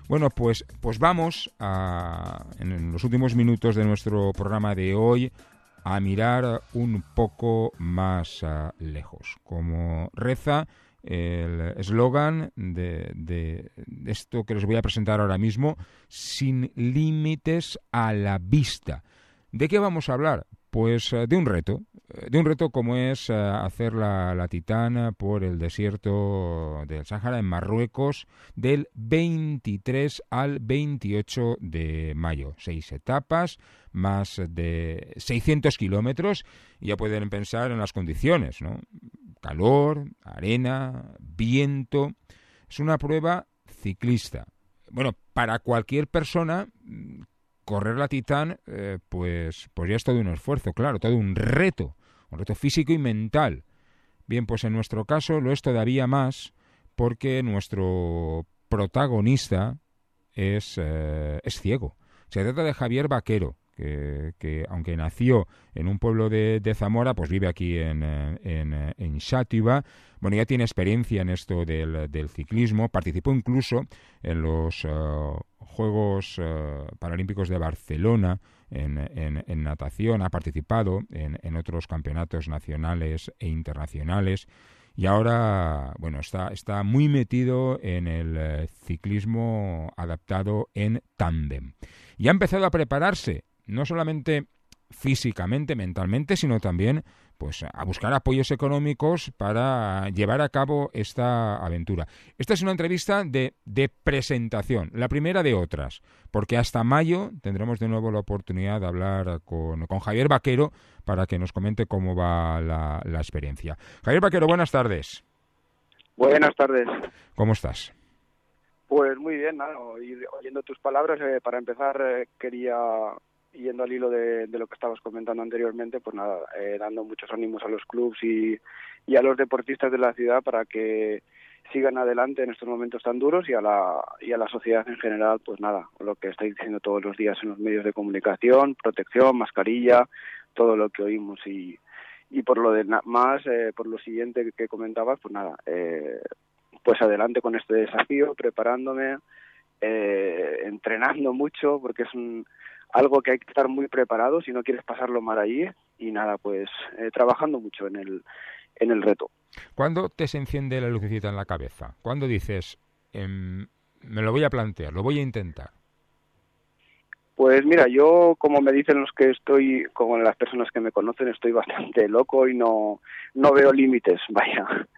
Bueno, pues vamos en los últimos minutos de nuestro programa de hoy a mirar un poco más lejos. Como reza el eslogan de esto que les voy a presentar ahora mismo, sin límites a la vista. ¿De qué vamos a hablar? Pues de un reto como es hacer la Titán por el desierto del Sáhara en Marruecos del 23 al 28 de mayo. 6 etapas, más de 600 kilómetros, y ya pueden pensar en las condiciones, ¿no? Calor, arena, viento. Es una prueba ciclista. Bueno, para cualquier persona correr la Titán, pues ya es todo un esfuerzo, claro, todo un reto físico y mental. Bien, pues en nuestro caso lo es todavía más porque nuestro protagonista es ciego. Se trata de Javier Vaquero, que aunque nació en un pueblo de Zamora, pues vive aquí en Xàtiva. Bueno, ya tiene experiencia en esto del ciclismo, participó incluso en los Juegos Paralímpicos de Barcelona en natación, ha participado en otros campeonatos nacionales e internacionales, y ahora, bueno, está muy metido en el ciclismo adaptado en tándem. Y ha empezado a prepararse, no solamente físicamente, mentalmente, sino también pues a buscar apoyos económicos para llevar a cabo esta aventura. Esta es una entrevista de presentación, la primera de otras, porque hasta mayo tendremos de nuevo la oportunidad de hablar con Javier Vaquero para que nos comente cómo va la experiencia. Javier Vaquero, buenas tardes. Buenas tardes. ¿Cómo estás? Pues muy bien, nada, oyendo tus palabras, para empezar quería, yendo al hilo de lo que estabas comentando anteriormente, pues nada, dando muchos ánimos a los clubs y a los deportistas de la ciudad para que sigan adelante en estos momentos tan duros, y a la sociedad en general, pues nada, lo que estáis diciendo todos los días en los medios de comunicación, protección, mascarilla, todo lo que oímos, y por lo demás, por lo siguiente que comentabas, pues nada, pues adelante con este desafío, preparándome, entrenando mucho, porque es algo que hay que estar muy preparado si no quieres pasarlo mal allí, y nada, pues trabajando mucho en el reto. ¿Cuándo te se enciende la lucecita en la cabeza? ¿Cuándo dices, me lo voy a plantear, lo voy a intentar? Pues mira, yo, como me dicen los que estoy, como las personas que me conocen, estoy bastante loco y no veo límites, vaya.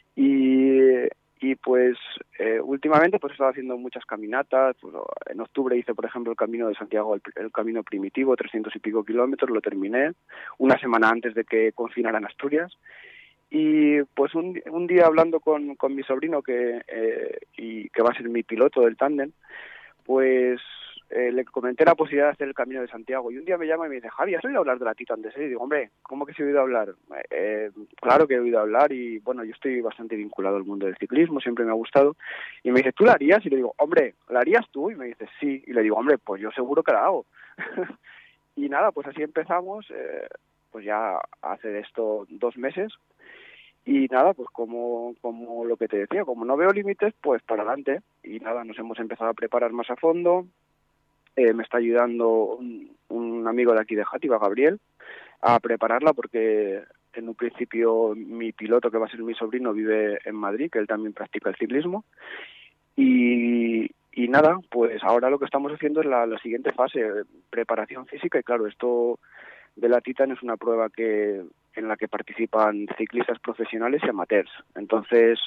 Y pues últimamente pues he estado haciendo muchas caminatas. Pues, en octubre hice, por ejemplo, el Camino de Santiago, el camino primitivo, 300 y pico kilómetros, lo terminé una semana antes de que confinaran Asturias. Y pues un día hablando con mi sobrino, que va a ser mi piloto del tándem, pues le comenté la posibilidad de hacer el Camino de Santiago, y un día me llama y me dice: Javi, ¿has oído hablar de la Titán de serie? Y digo: hombre, ¿cómo que se ha oído hablar? Claro que he oído hablar, y bueno, yo estoy bastante vinculado al mundo del ciclismo, siempre me ha gustado. Y me dice: ¿tú la harías? Y le digo: hombre, ¿la harías tú? Y me dice: sí. Y le digo: hombre, pues yo seguro que la hago. Y nada, pues así empezamos, pues ya hace esto 2 meses. Y nada, pues como lo que te decía, como no veo límites, pues para adelante. Y nada, nos hemos empezado a preparar más a fondo. Me está ayudando un amigo de aquí de Xàtiva, Gabriel, a prepararla, porque en un principio mi piloto, que va a ser mi sobrino, vive en Madrid, que él también practica el ciclismo. Y nada, pues ahora lo que estamos haciendo es la siguiente fase, preparación física. Y claro, esto de la Titán es una prueba en la que participan ciclistas profesionales y amateurs. Entonces,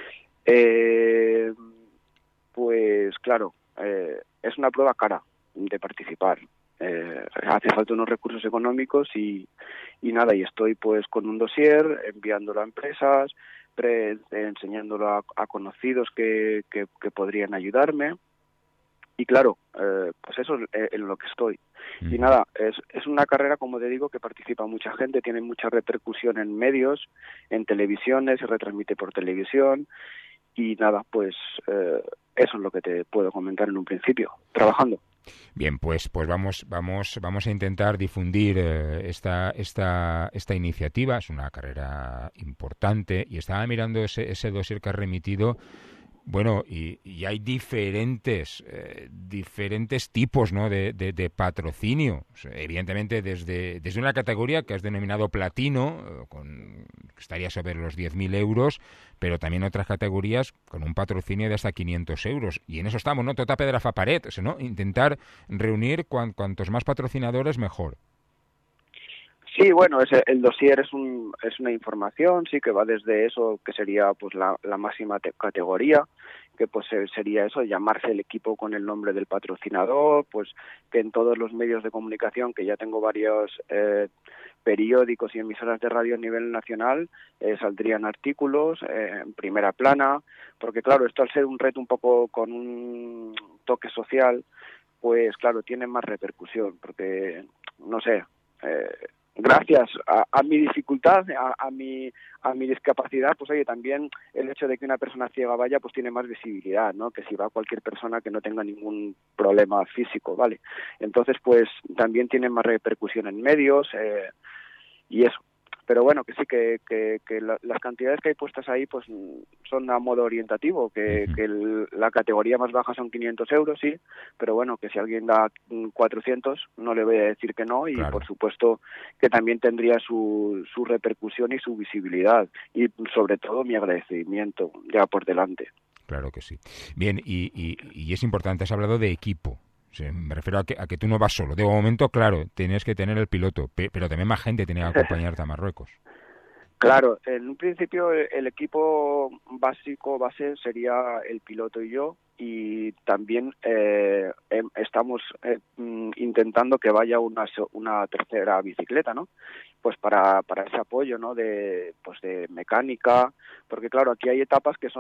pues claro, es una prueba cara de participar. Hace falta unos recursos económicos y nada, y estoy pues con un dossier, enviándolo a empresas, enseñándolo a conocidos que podrían ayudarme. Y claro, pues eso es en lo que estoy. Y nada, es una carrera, como te digo, que participa mucha gente, tiene mucha repercusión en medios, en televisiones, se retransmite por televisión. Y nada, pues eso es lo que te puedo comentar en un principio, trabajando. Bien, pues vamos a intentar difundir esta iniciativa. Es una carrera importante, y estaba mirando ese dossier que has remitido, Bueno, y hay diferentes tipos, ¿no?, de patrocinio. O sea, evidentemente, desde una categoría que has denominado platino, que estaría sobre los 10.000 euros, pero también otras categorías con un patrocinio de hasta 500 euros. Y en eso estamos, ¿no? Tota pedra fa paret, ¿no? Intentar reunir cuantos más patrocinadores, mejor. Sí, bueno, el dossier es una información, sí, que va desde eso, que sería pues la máxima categoría, que pues sería eso, llamarse el equipo con el nombre del patrocinador, pues que en todos los medios de comunicación, que ya tengo varios periódicos y emisoras de radio a nivel nacional, saldrían artículos en primera plana, porque claro, esto al ser un reto un poco con un toque social, pues claro, tiene más repercusión, porque, no sé, gracias a mi dificultad, a mi discapacidad, pues oye, también el hecho de que una persona ciega vaya, pues tiene más visibilidad, ¿no? Que si va cualquier persona que no tenga ningún problema físico, ¿vale? Entonces, pues también tiene más repercusión en medios y eso. Pero bueno, que sí, que las cantidades que hay puestas ahí pues son a modo orientativo, que la categoría más baja son 500 euros, sí, pero bueno, que si alguien da 400 no le voy a decir que no, y claro, por supuesto que también tendría su repercusión y su visibilidad, y sobre todo mi agradecimiento ya por delante. Claro que sí. Bien, y es importante, has hablado de equipo. Sí, me refiero a que tú no vas solo. De momento, claro, tienes que tener el piloto, pero también más gente tiene que acompañarte a Marruecos. Claro, en un principio el equipo base sería el piloto y yo, y también estamos intentando que vaya una tercera bicicleta, ¿no? Pues para ese apoyo, ¿no? De mecánica, porque claro, aquí hay etapas que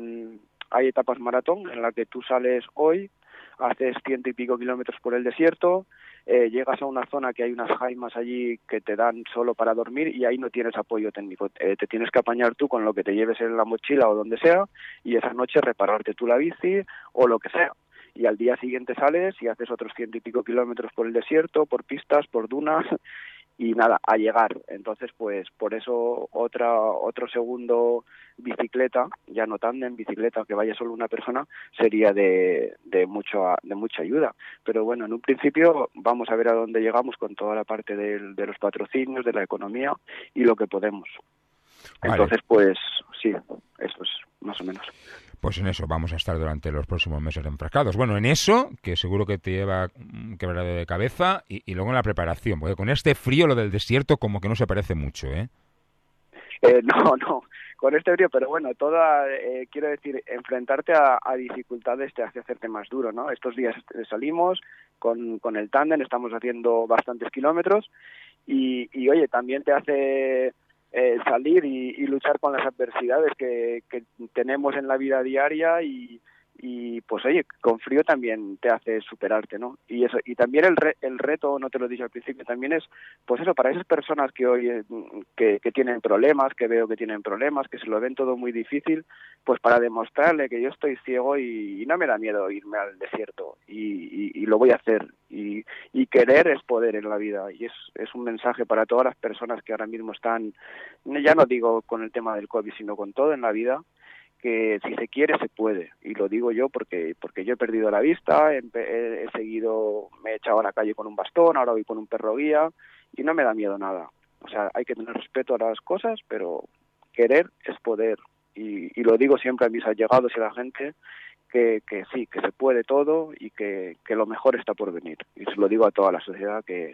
hay etapas maratón en la que tú sales hoy, haces 100 y pico kilómetros por el desierto, llegas a una zona que hay unas jaimas allí que te dan solo para dormir, y ahí no tienes apoyo técnico, te tienes que apañar tú con lo que te lleves en la mochila o donde sea, y esa noche repararte tú la bici o lo que sea, y al día siguiente sales y haces otros 100 y pico kilómetros por el desierto, por pistas, por dunas, y nada, a llegar. Entonces, pues por eso otro segundo bicicleta, ya no tándem, bicicleta que vaya solo una persona, sería de mucha ayuda. Pero bueno, en un principio vamos a ver a dónde llegamos con toda la parte de los patrocinios, de la economía y lo que podemos. Vale. Entonces, pues sí, eso es más o menos. Pues en eso vamos a estar durante los próximos meses enfrascados. Bueno, en eso, que seguro que te lleva quebrado de cabeza, y luego en la preparación, porque con este frío lo del desierto como que no se parece mucho, ¿eh? No, con este frío, pero bueno, quiero decir, enfrentarte a dificultades te hace hacerte más duro, ¿no? Estos días salimos con el tándem, estamos haciendo bastantes kilómetros, y oye, también te hace salir y luchar con las adversidades que tenemos en la vida diaria, y pues oye, con frío también te hace superarte, ¿no? Y eso, y también el reto, no te lo dije al principio, también es, pues eso, para esas personas que hoy que tienen problemas, que veo que tienen problemas, que se lo ven todo muy difícil, pues para demostrarle que yo estoy ciego y no me da miedo irme al desierto, y lo voy a hacer, y querer es poder en la vida, y es un mensaje para todas las personas que ahora mismo están, ya no digo con el tema del COVID, sino con todo en la vida, que si se quiere se puede, y lo digo yo porque yo he perdido la vista, he seguido, me he echado a la calle con un bastón, ahora voy con un perro guía y no me da miedo nada. O sea, hay que tener respeto a las cosas, pero querer es poder, y lo digo siempre a mis allegados y a la gente, que sí, que se puede todo, y que lo mejor está por venir, y se lo digo a toda la sociedad que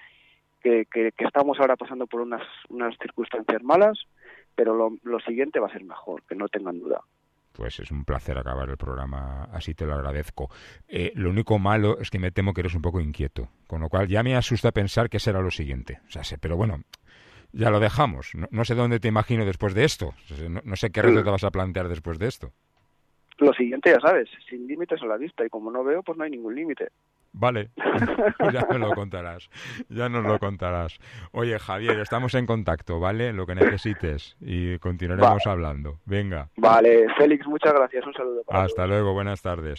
estamos ahora pasando por unas circunstancias malas, pero lo siguiente va a ser mejor, que no tengan duda. Pues es un placer acabar el programa, así te lo agradezco. Lo único malo es que me temo que eres un poco inquieto, con lo cual ya me asusta pensar qué será lo siguiente. O sea, pero bueno, ya lo dejamos. No sé dónde te imagino después de esto. No sé qué reto te vas a plantear después de esto. Lo siguiente, ya sabes, sin límites a la vista, y como no veo, pues no hay ningún límite. Vale, ya me lo contarás, ya nos lo contarás. Oye, Javier, estamos en contacto, ¿vale? Lo que necesites, y continuaremos hablando. Venga. Vale, Félix, muchas gracias, un saludo. Hasta luego, buenas tardes.